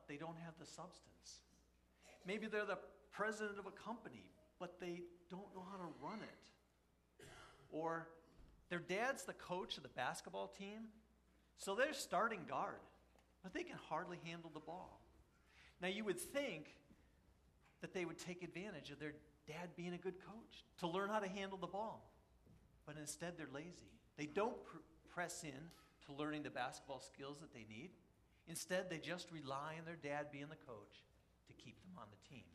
but they don't have the substance. Maybe they're the president of a company, but they don't know how to run it. Or their dad's the coach of the basketball team, so they're starting guard, but they can hardly handle the ball. Now, you would think that they would take advantage of their dad being a good coach to learn how to handle the ball, but instead they're lazy. They don't press in to learning the basketball skills that they need. Instead, they just rely on their dad being the coach to keep them on the team.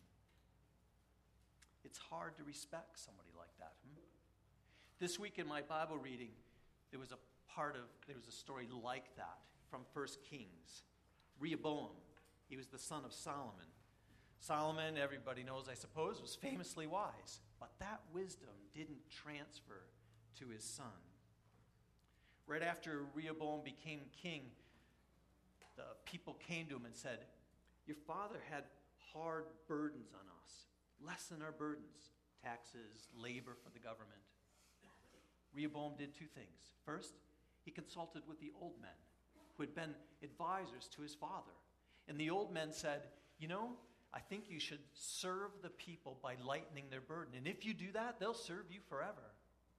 It's hard to respect somebody like that. This week in my Bible reading, there was a story like that from 1 Kings. Rehoboam, he was the son of Solomon. Solomon, everybody knows, I suppose, was famously wise, but that wisdom didn't transfer to his son. Right after Rehoboam became king, the people came to him and said, "Your father had hard burdens on us. Lessen our burdens, taxes, labor for the government." Rehoboam did two things. First, he consulted with the old men who had been advisors to his father. And the old men said, I think you should serve the people by lightening their burden. And if you do that, they'll serve you forever.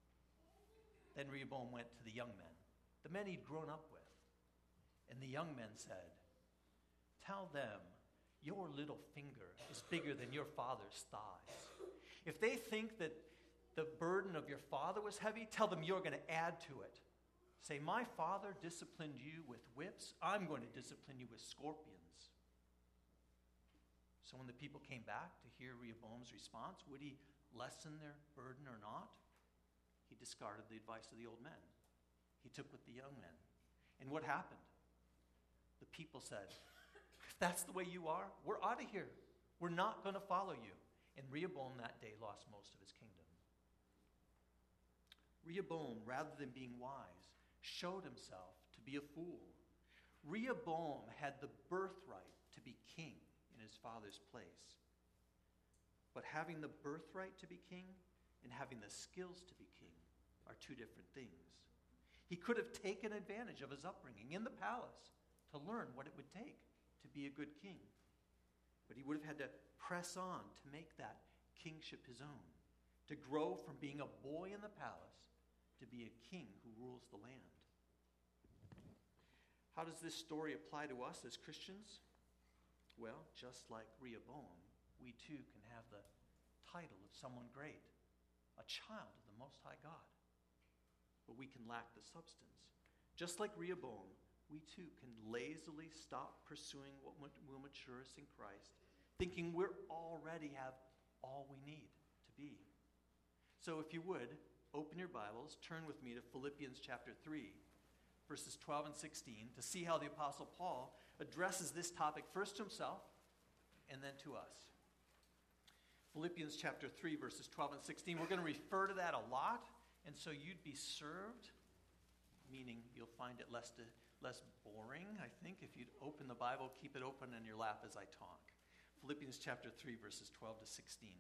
Then Rehoboam went to the young men, the men he'd grown up with. And the young men said, "Tell them your little finger is bigger than your father's thighs. If they think that the burden of your father was heavy, tell them you're going to add to it. Say, my father disciplined you with whips. I'm going to discipline you with scorpions." So when the people came back to hear Rehoboam's response, would he lessen their burden or not? He discarded the advice of the old men. He took with the young men. And what happened? The people said, "If that's the way you are, we're out of here. We're not going to follow you." And Rehoboam that day lost most of his kingdom. Rehoboam, rather than being wise, showed himself to be a fool. Rehoboam had the birthright to be king in his father's place. But having the birthright to be king and having the skills to be king are two different things. He could have taken advantage of his upbringing in the palace to learn what it would take to be a good king. But he would have had to press on to make that kingship his own, to grow from being a boy in the palace to be a king who rules the land. How does this story apply to us as Christians? Well, just like Rehoboam, we too can have the title of someone great, a child of the Most High God. But we can lack the substance. Just like Rehoboam, we too can lazily stop pursuing what will mature us in Christ, thinking we already have all we need to be. So if you would, open your Bibles, turn with me to Philippians chapter 3, verses 12 and 16, to see how the Apostle Paul addresses this topic first to himself and then to us. Philippians chapter 3, verses 12 and 16. We're going to refer to that a lot, and so you'd be served, meaning you'll find it less boring, I think, if you'd open the Bible, keep it open in your lap as I talk. Philippians chapter 3, verses 12 to 16.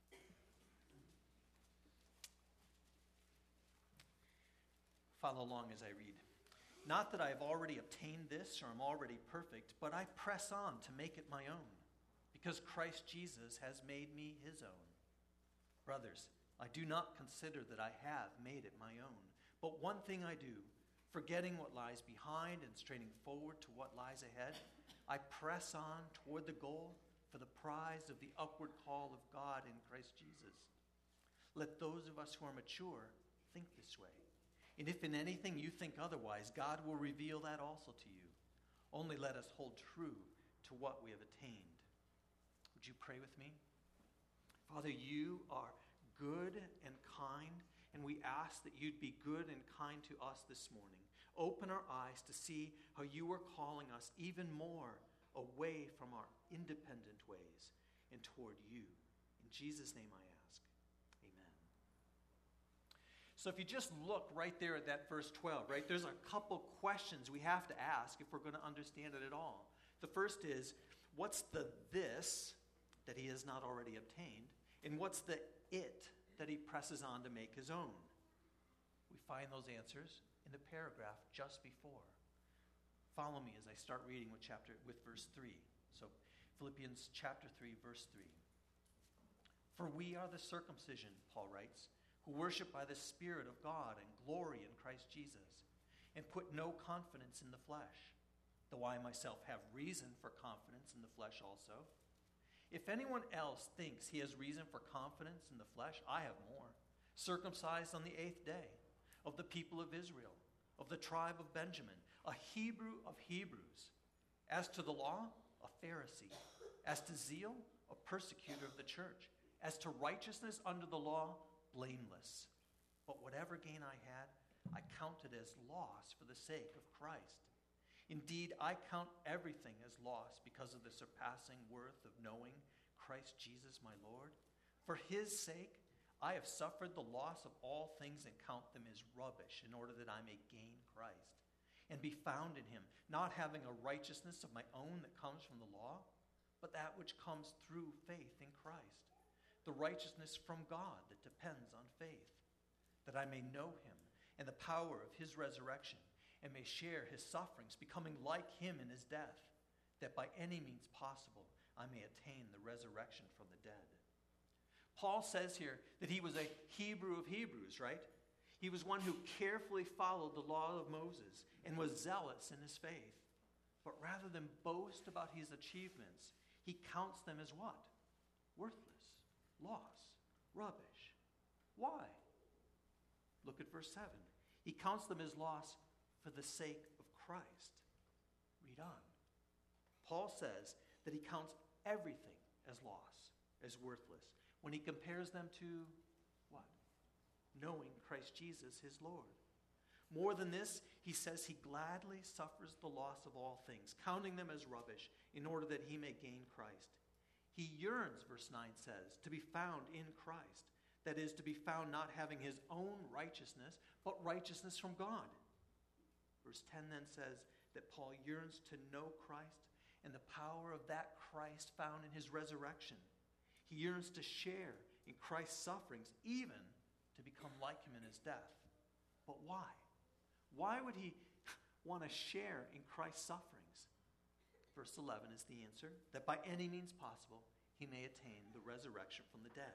Follow along as I read. "Not that I have already obtained this or am already perfect, but I press on to make it my own, because Christ Jesus has made me his own. Brothers, I do not consider that I have made it my own, but one thing I do, forgetting what lies behind and straining forward to what lies ahead, I press on toward the goal for the prize of the upward call of God in Christ Jesus. Let those of us who are mature think this way. And if in anything you think otherwise, God will reveal that also to you. Only let us hold true to what we have attained." Would you pray with me? Father, you are good and kind, and we ask that you'd be good and kind to us this morning. Open our eyes to see how you are calling us even more away from our independent ways and toward you. In Jesus' name I ask. Amen. So if you just look right there at that verse 12, right, there's a couple questions we have to ask if we're going to understand it at all. The first is, what's the this that he has not already obtained? And what's the it that he presses on to make his own? We find those answers in the paragraph just before. Follow me as I start reading with verse 3. So Philippians chapter 3, verse 3. For we are the circumcision, Paul writes, who worship by the Spirit of God and glory in Christ Jesus, and put no confidence in the flesh, though I myself have reason for confidence in the flesh also. If anyone else thinks he has reason for confidence in the flesh, I have more. Circumcised on the 8th day, of the people of Israel, of the tribe of Benjamin, a Hebrew of Hebrews. As to the law, a Pharisee. As to zeal, a persecutor of the church. As to righteousness under the law, blameless. But whatever gain I had, I counted as loss for the sake of Christ. Indeed, I count everything as loss because of the surpassing worth of knowing Christ Jesus my Lord. For his sake, I have suffered the loss of all things and count them as rubbish in order that I may gain Christ and be found in him, not having a righteousness of my own that comes from the law, but that which comes through faith in Christ, the righteousness from God that depends on faith, that I may know him and the power of his resurrection, and may share his sufferings, becoming like him in his death, that by any means possible I may attain the resurrection from the dead. Paul says here that he was a Hebrew of Hebrews, right? He was one who carefully followed the law of Moses and was zealous in his faith. But rather than boast about his achievements, he counts them as what? Worthless, loss, rubbish. Why? Look at verse 7. He counts them as loss for the sake of Christ. Read on. Paul says that he counts everything as loss, as worthless, when he compares them to what? Knowing Christ Jesus, his Lord. More than this, he says he gladly suffers the loss of all things, counting them as rubbish, in order that he may gain Christ. He yearns, verse 9 says, to be found in Christ. That is, to be found not having his own righteousness, but righteousness from God. Verse 10 then says that Paul yearns to know Christ and the power of that Christ found in his resurrection. He yearns to share in Christ's sufferings, even to become like him in his death. But why? Why would he want to share in Christ's sufferings? Verse 11 is the answer, that by any means possible he may attain the resurrection from the dead.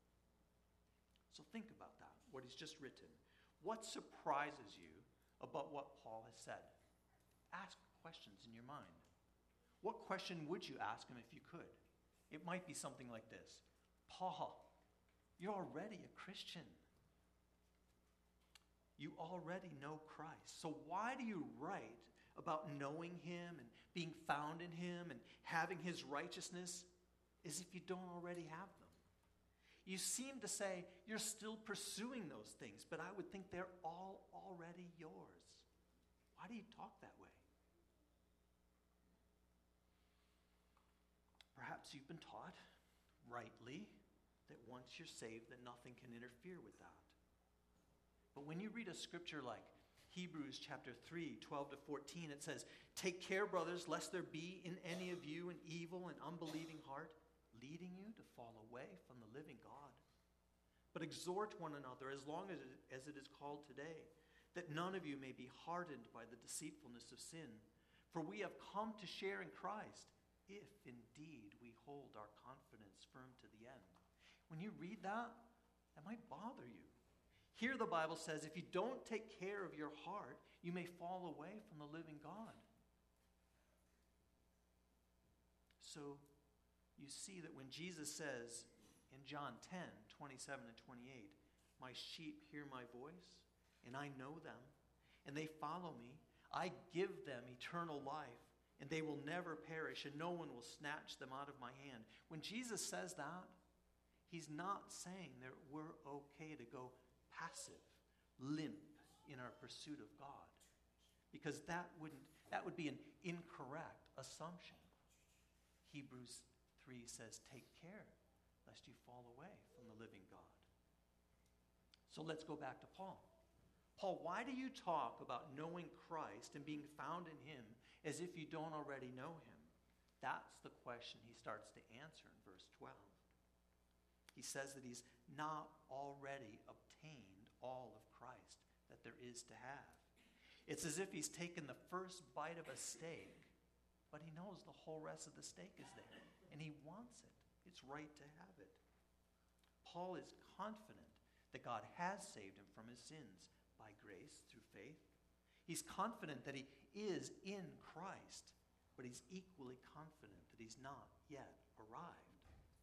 So think about that, what he's just written. What surprises you about what Paul has said? Ask questions in your mind. What question would you ask him if you could? It might be something like this. Paul, you're already a Christian. You already know Christ. So why do you write about knowing him and being found in him and having his righteousness as if you don't already have them? You seem to say you're still pursuing those things, but I would think they're all already yours. Why do you talk that way? Perhaps you've been taught, rightly, that once you're saved, that nothing can interfere with that. But when you read a scripture like Hebrews chapter 3, 12 to 14, it says, "Take care, brothers, lest there be in any of you an evil and unbelieving heart, leading you to fall away from the living God. But exhort one another as long as it is called today, that none of you may be hardened by the deceitfulness of sin. For we have come to share in Christ, if indeed we hold our confidence firm to the end." When you read that, that might bother you. Here the Bible says, if you don't take care of your heart, you may fall away from the living God. So you see that when Jesus says in John 10, 27 and 28, "My sheep hear my voice, and I know them, and they follow me. I give them eternal life, and they will never perish, and no one will snatch them out of my hand." When Jesus says that, he's not saying that we're okay to go passive, limp in our pursuit of God, because that would be an incorrect assumption. Hebrews 3 says, "Take care lest you fall away from the living God." So let's go back to Paul. Paul, why do you talk about knowing Christ and being found in him as if you don't already know him? That's the question he starts to answer in verse 12. He says that he's not already obtained all of Christ that there is to have. It's as if he's taken the first bite of a steak, but he knows the whole rest of the steak is there, and he wants it. It's right to have it. Paul is confident that God has saved him from his sins by grace through faith. He's confident that he is in Christ, but he's equally confident that he's not yet arrived.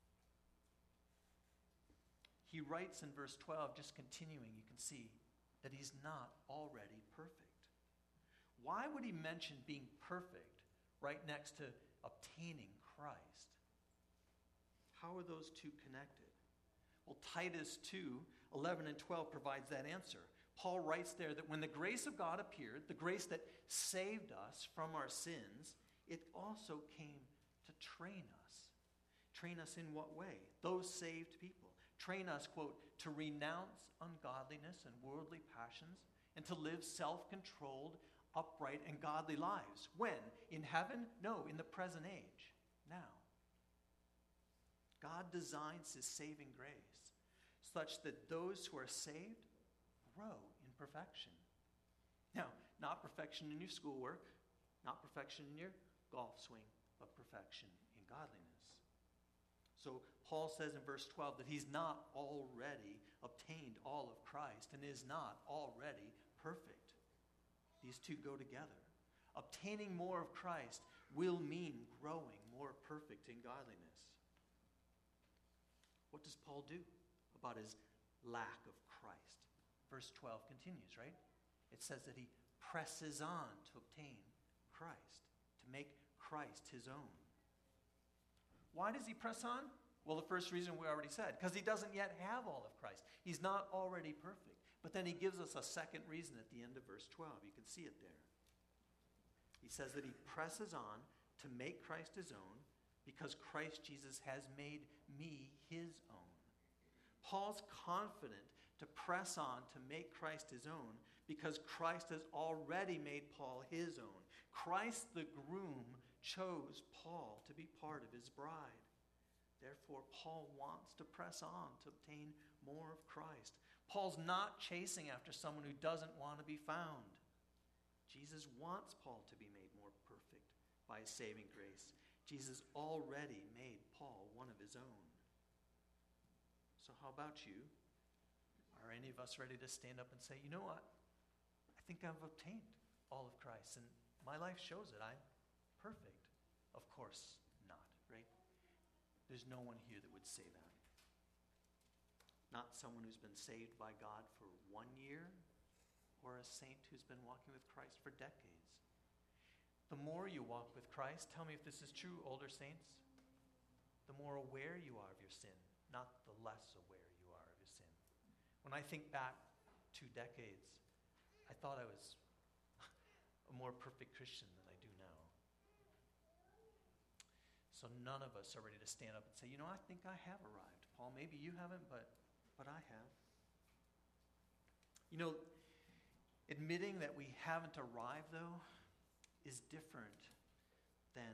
He writes in verse 12, just continuing, you can see that he's not already perfect. Why would he mention being perfect right next to obtaining Christ? How are those two connected? Well, Titus 2:11 and 12 provides that answer. Paul writes there that when the grace of God appeared, the grace that saved us from our sins, it also came to train us. Train us in what way? Those saved people. Train us, quote, to renounce ungodliness and worldly passions and to live self-controlled, upright, and godly lives. When? In heaven? No, in the present age. Now. God designs his saving grace such that those who are saved grow in perfection. Now, not perfection in your schoolwork, not perfection in your golf swing, but perfection in godliness. So Paul says in verse 12 that he's not already obtained all of Christ and is not already perfect. These two go together. Obtaining more of Christ will mean growing more perfect in godliness. What does Paul do about his lack of Christ? Verse 12 continues, right? It says that he presses on to obtain Christ, to make Christ his own. Why does he press on? Well, the first reason we already said, because he doesn't yet have all of Christ. He's not already perfect. But then he gives us a second reason at the end of verse 12. You can see it there. He says that he presses on to make Christ his own because Christ Jesus has made me his own. Paul's confident to press on to make Christ his own because Christ has already made Paul his own. Christ the groom chose Paul to be part of his bride. Therefore, Paul wants to press on to obtain more of Christ. Paul's not chasing after someone who doesn't want to be found. Jesus wants Paul to be made more perfect by his saving grace. Jesus already made Paul one of his own. So how about you? Are any of us ready to stand up and say, you know what? I think I've obtained all of Christ, and my life shows it. I'm perfect. Of course not, right? There's no one here that would say that. Not someone who's been saved by God for 1 year or a saint who's been walking with Christ for decades. The more you walk with Christ, tell me if this is true, older saints, the more aware you are of your sin, not the less aware you are of your sin. When I think back 2 decades, I thought I was a more perfect Christian than I do now. So none of us are ready to stand up and say, you know, I think I have arrived. Paul, maybe you haven't, but I have. You know, admitting that we haven't arrived, though, is different than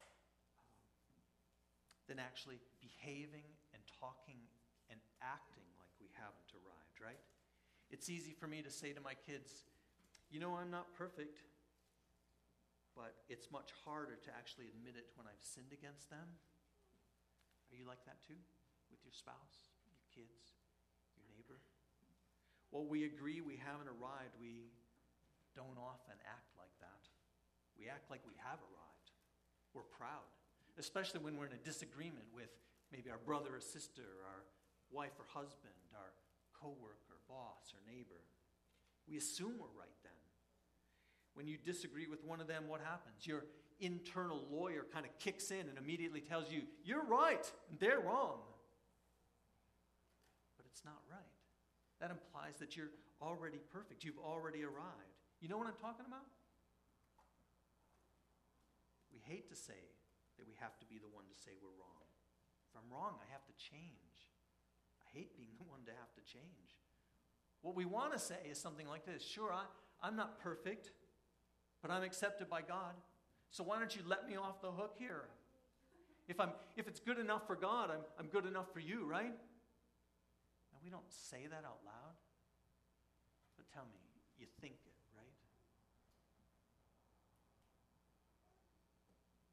actually behaving and talking and acting like we haven't arrived, right? It's easy for me to say to my kids, you know, I'm not perfect, but it's much harder to actually admit it when I've sinned against them. Are you like that too? With your spouse, your kids, your neighbor? Well, we agree we haven't arrived. We don't often act like that. We act like we have arrived. We're proud, especially when we're in a disagreement with maybe our brother or sister, our wife or husband, our coworker, boss, or neighbor. We assume we're right then. When you disagree with one of them, what happens? Your internal lawyer kind of kicks in and immediately tells you, you're right, and they're wrong. But it's not right. That implies that you're already perfect. You've already arrived. You know what I'm talking about? We hate to say that we have to be the one to say we're wrong. If I'm wrong, I have to change. I hate being the one to have to change. What we want to say is something like this. Sure, I'm not perfect, but I'm accepted by God. So why don't you let me off the hook here? If it's good enough for God, I'm good enough for you, right? And we don't say that out loud. But tell me, you think it, right?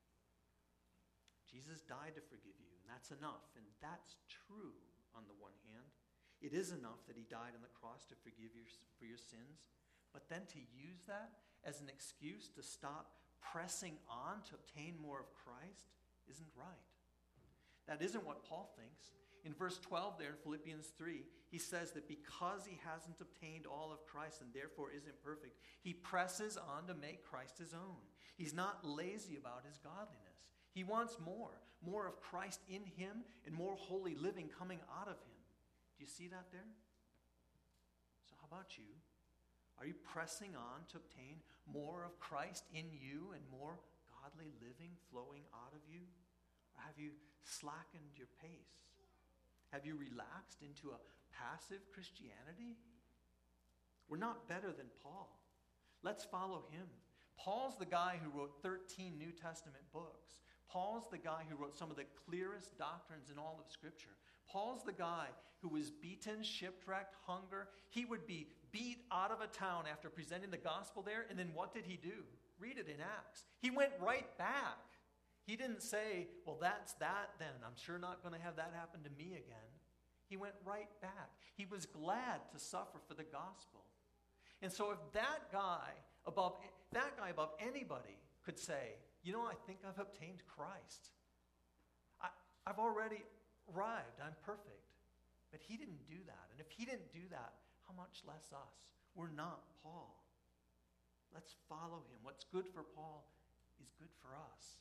Jesus died to forgive you, and that's enough. And that's true on the one hand. It is enough that he died on the cross to forgive you for your sins. But then to use that as an excuse to stop pressing on to obtain more of Christ isn't right. That isn't what Paul thinks. In verse 12 there in Philippians 3, he says that because he hasn't obtained all of Christ and therefore isn't perfect, he presses on to make Christ his own. He's not lazy about his godliness. He wants more of Christ in him and more holy living coming out of him. Do you see that there? So how about you? Are you pressing on to obtain more of Christ in you and more godly living flowing out of you? Or have you slackened your pace? Have you relaxed into a passive Christianity? We're not better than Paul. Let's follow him. Paul's the guy who wrote 13 New Testament books. Paul's the guy who wrote some of the clearest doctrines in all of Scripture. Paul's the guy who was beaten, shipwrecked, hunger. He would be beat out of a town after presenting the gospel there, and then what did he do? Read it in Acts. He went right back. He didn't say, well, that's that then. I'm sure not going to have that happen to me again. He went right back. He was glad to suffer for the gospel. And so if that guy above anybody could say, I think I've obtained Christ. I've already arrived. I'm perfect. But he didn't do that. And if he didn't do that, how much less us? We're not Paul. Let's follow him. What's good for Paul is good for us.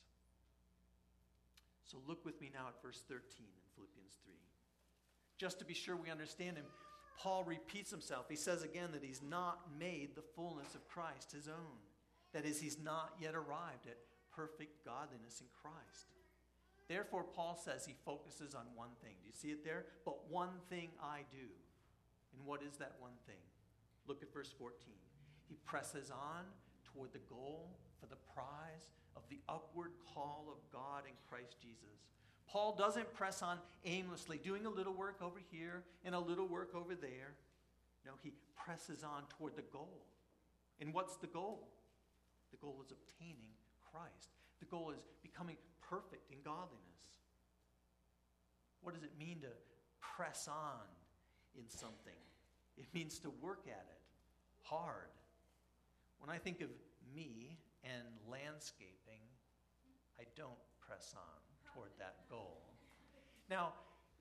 So look with me now at verse 13 in Philippians 3. Just to be sure we understand him, Paul repeats himself. He says again that he's not made the fullness of Christ his own. That is, he's not yet arrived at perfect godliness in Christ. Therefore, Paul says he focuses on one thing. Do you see it there? But one thing I do. And what is that one thing? Look at verse 14. He presses on toward the goal for the prize of the upward call of God in Christ Jesus. Paul doesn't press on aimlessly, doing a little work over here and a little work over there. No, he presses on toward the goal. And what's the goal? The goal is obtaining Christ. The goal is becoming perfect in godliness. What does it mean to press on in something? It means to work at it hard. When I think of me and landscaping, I don't press on toward that goal. Now,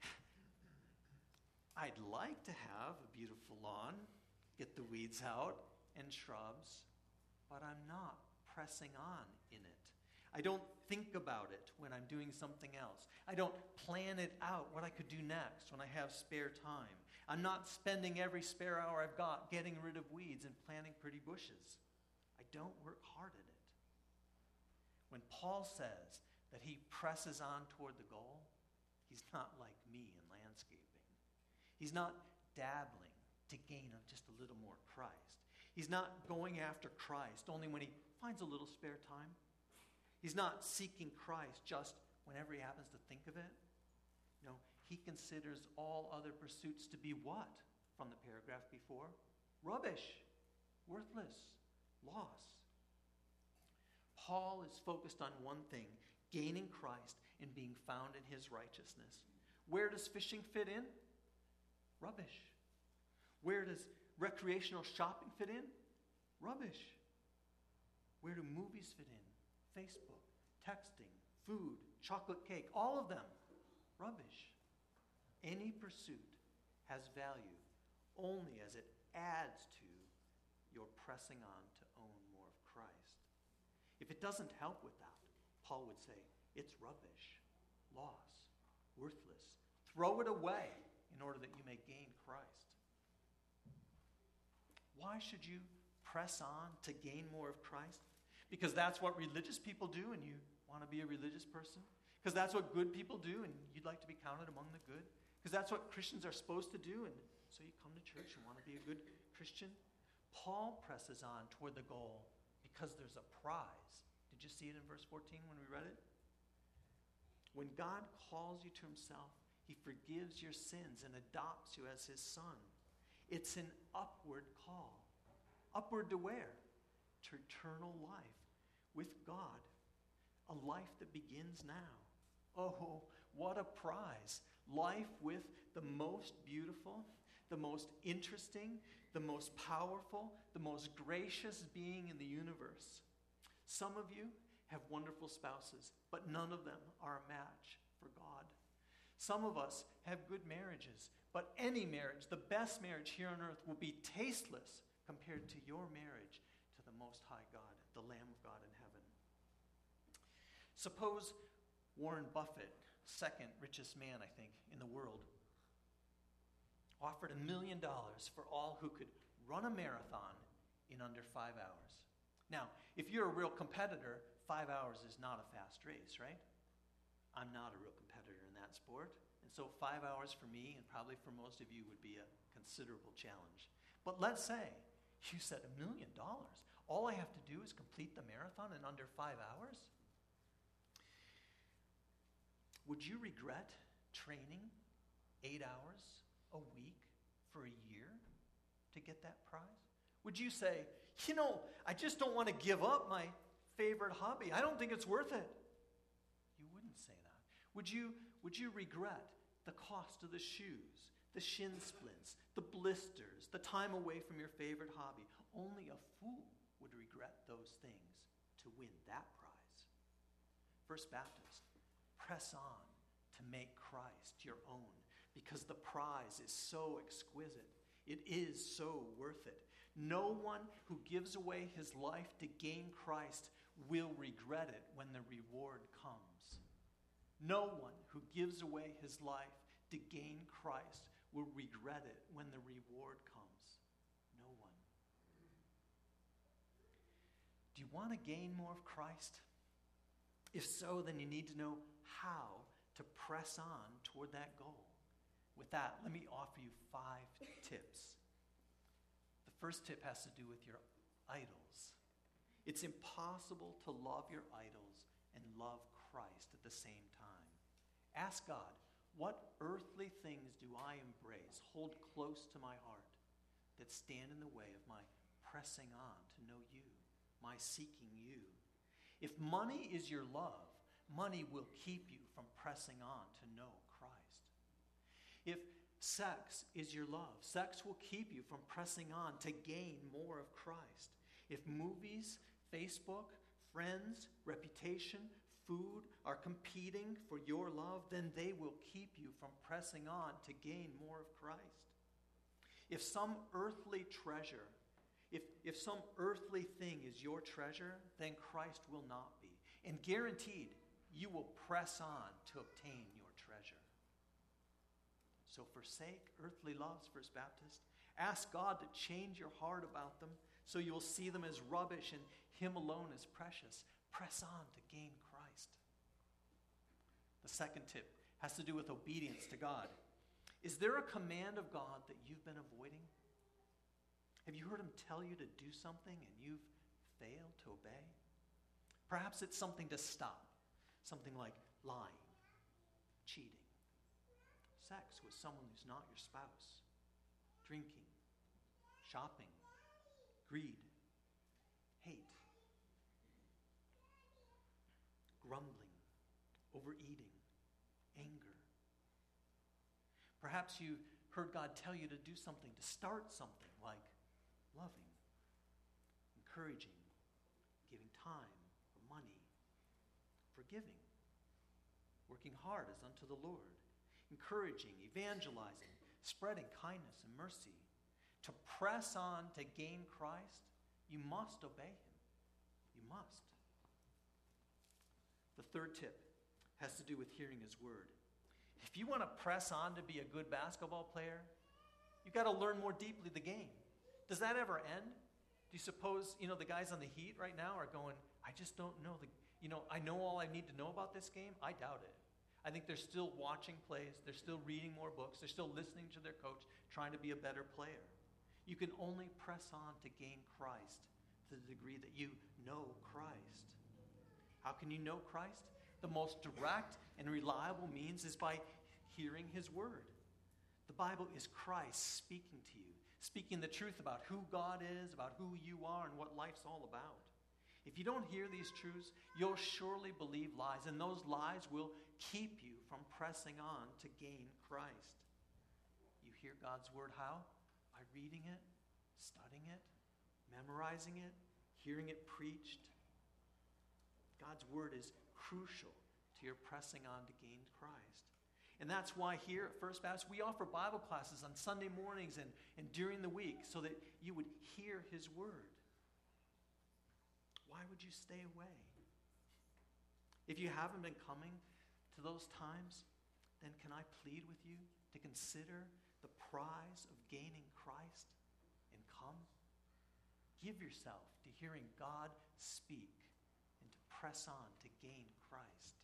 I'd like to have a beautiful lawn, get the weeds out and shrubs, but I'm not pressing on in it. I don't think about it when I'm doing something else. I don't plan it out what I could do next when I have spare time. I'm not spending every spare hour I've got getting rid of weeds and planting pretty bushes. I don't work hard at it. When Paul says that he presses on toward the goal, he's not like me in landscaping. He's not dabbling to gain just a little more Christ. He's not going after Christ only when he finds a little spare time. He's not seeking Christ just whenever he happens to think of it. No, he considers all other pursuits to be what? From the paragraph before? Rubbish, worthless, loss. Paul is focused on one thing, gaining Christ and being found in his righteousness. Where does fishing fit in? Rubbish. Where does recreational shopping fit in? Rubbish. Where do movies fit in? Facebook, texting, food, chocolate cake, all of them. Rubbish. Any pursuit has value only as it adds to your pressing on to own more of Christ. If it doesn't help with that, Paul would say, it's rubbish, loss, worthless. Throw it away in order that you may gain Christ. Why should you press on to gain more of Christ? Because that's what religious people do and you want to be a religious person? Because that's what good people do and you'd like to be counted among the good? Because that's what Christians are supposed to do and so you come to church and want to be a good Christian? Paul presses on toward the goal because there's a prize. Did you see it in verse 14 when we read it? When God calls you to himself, he forgives your sins and adopts you as his son. It's an upward call. Upward to where? To eternal life with God. A life that begins now. Oh, what a prize. Life with the most beautiful, the most interesting, the most powerful, the most gracious being in the universe. Some of you have wonderful spouses, but none of them are a match for God. Some of us have good marriages, but any marriage, the best marriage here on earth, will be tasteless compared to your marriage to the Most High God, the Lamb of God in heaven. Suppose Warren Buffett, second richest man, I think, in the world, offered $1 million for all who could run a marathon in under 5 hours. Now, if you're a real competitor, 5 hours is not a fast race, right? I'm not a real competitor in that sport. And so 5 hours for me, and probably for most of you, would be a considerable challenge. But let's say you said $1 million. All I have to do is complete the marathon in under 5 hours? Would you regret training 8 hours a week for a year to get that prize? Would you say, I just don't want to give up my favorite hobby. I don't think it's worth it. You wouldn't say that. Would you regret the cost of the shoes, the shin splints, the blisters, the time away from your favorite hobby? Only a fool would regret those things to win that prize. First Baptist, press on to make Christ your own, because the prize is so exquisite. It is so worth it. No one who gives away his life to gain Christ will regret it when the reward comes. No one who gives away his life to gain Christ will regret it when the reward comes. No one. Do you want to gain more of Christ? If so, then you need to know how to press on toward that goal. With that, let me offer you 5 tips. The first tip has to do with your idols. It's impossible to love your idols and love Christ at the same time. Ask God, what earthly things do I embrace, hold close to my heart, that stand in the way of my pressing on to know you, my seeking you? If money is your love, money will keep you from pressing on to know Christ. If sex is your love, sex will keep you from pressing on to gain more of Christ. If movies, Facebook, friends, reputation, food are competing for your love, then they will keep you from pressing on to gain more of Christ. If some earthly treasure, if some earthly thing is your treasure, then Christ will not be. And guaranteed, you will press on to obtain your treasure. So forsake earthly loves, First Baptist. Ask God to change your heart about them so you will see them as rubbish and Him alone as precious. Press on to gain Christ. The second tip has to do with obedience to God. Is there a command of God that you've been avoiding? Have you heard Him tell you to do something and you've failed to obey? Perhaps it's something to stop. Something like lying, cheating, sex with someone who's not your spouse, drinking, shopping, greed, hate, grumbling, overeating, anger. Perhaps you heard God tell you to do something, to start something like loving, encouraging, giving time or money, forgiving, working hard as unto the Lord, encouraging, evangelizing, spreading kindness and mercy. To press on to gain Christ, you must obey Him. You must. The third tip has to do with hearing His word. If you want to press on to be a good basketball player, you've got to learn more deeply the game. Does that ever end? Do you suppose, the guys on the Heat right now are going, I just don't know I know all I need to know about this game? I doubt it. I think they're still watching plays. They're still reading more books. They're still listening to their coach, trying to be a better player. You can only press on to gain Christ to the degree that you know Christ. How can you know Christ? The most direct and reliable means is by hearing His word. The Bible is Christ speaking to you, speaking the truth about who God is, about who you are, and what life's all about. If you don't hear these truths, you'll surely believe lies, and those lies will keep you from pressing on to gain Christ. You hear God's word how? By reading it, studying it, memorizing it, hearing it preached. God's word is crucial to your pressing on to gain Christ. And that's why here at First Baptist, we offer Bible classes on Sunday mornings and during the week so that you would hear his word. Why would you stay away? If you haven't been coming to those times, then can I plead with you to consider the prize of gaining Christ and come? Give yourself to hearing God speak and to press on to gain Christ.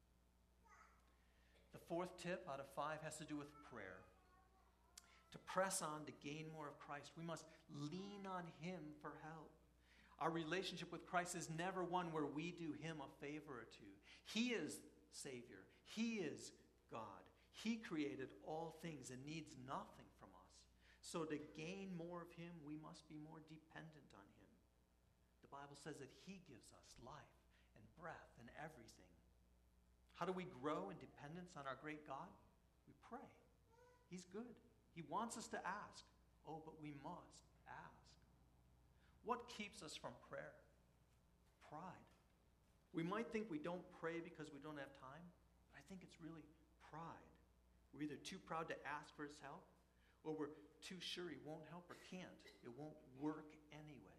The fourth tip out of 5 has to do with prayer. To press on to gain more of Christ, we must lean on him for help. Our relationship with Christ is never one where we do him a favor or two. He is Savior. He is God. He created all things and needs nothing from us. So to gain more of him, we must be more dependent on him. The Bible says that he gives us life and breath and everything. How do we grow in dependence on our great God? We pray. He's good. He wants us to ask. Oh, but we must ask. What keeps us from prayer? Pride. We might think we don't pray because we don't have time, but I think it's really pride. We're either too proud to ask for his help, or we're too sure he won't help or can't. It won't work anyway.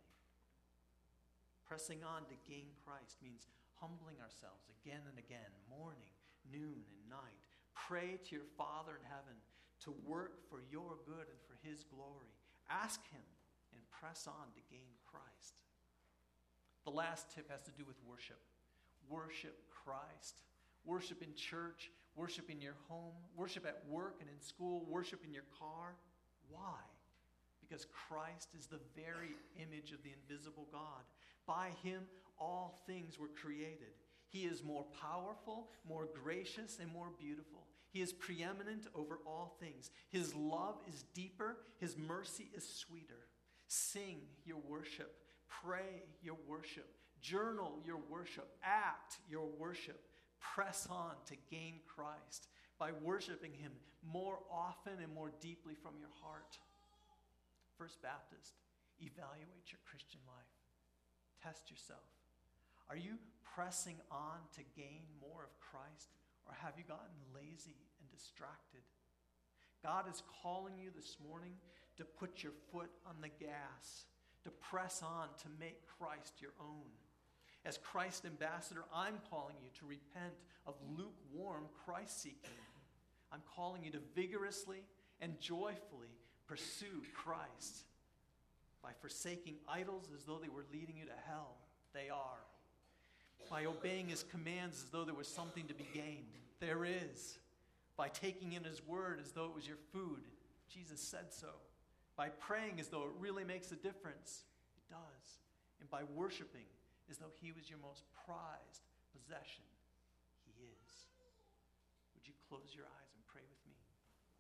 Pressing on to gain Christ means humbling ourselves again and again, morning, noon, and night. Pray to your Father in heaven to work for your good and for his glory. Ask him and press on to gain Christ. The last tip has to do with worship. Worship Christ. Worship in church, worship in your home, worship at work and in school, worship in your car. Why? Because Christ is the very image of the invisible God. By him, all things were created. He is more powerful, more gracious, and more beautiful. He is preeminent over all things. His love is deeper. His mercy is sweeter. Sing your worship. Pray your worship. Journal your worship. Act your worship. Press on to gain Christ by worshiping him more often and more deeply from your heart. First Baptist, evaluate your Christian life. Test yourself. Are you pressing on to gain more of Christ, or have you gotten lazy and distracted? God is calling you this morning to put your foot on the gas, to press on to make Christ your own. As Christ ambassador, I'm calling you to repent of lukewarm Christ-seeking. I'm calling you to vigorously and joyfully pursue Christ by forsaking idols as though they were leading you to hell. They are. By obeying his commands as though there was something to be gained. There is. By taking in his word as though it was your food. Jesus said so. By praying as though it really makes a difference. It does. And by worshiping as though he was your most prized possession. He is. Would you close your eyes and pray with me?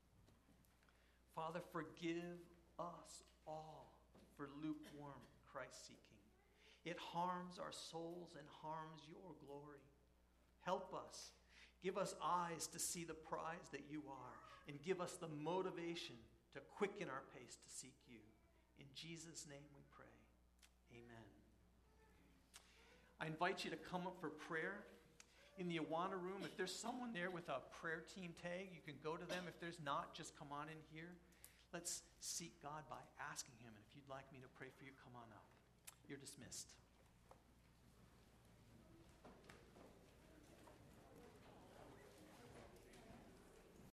Father, forgive us all for lukewarm Christ-seeking. It harms our souls and harms your glory. Help us. Give us eyes to see the prize that you are, and give us the motivation to quicken our pace to seek you. In Jesus' name we pray. Amen. I invite you to come up for prayer. In the Awana room, if there's someone there with a prayer team tag, you can go to them. If there's not, just come on in here. Let's seek God by asking him. And if you'd like me to pray for you, come on up. You're dismissed.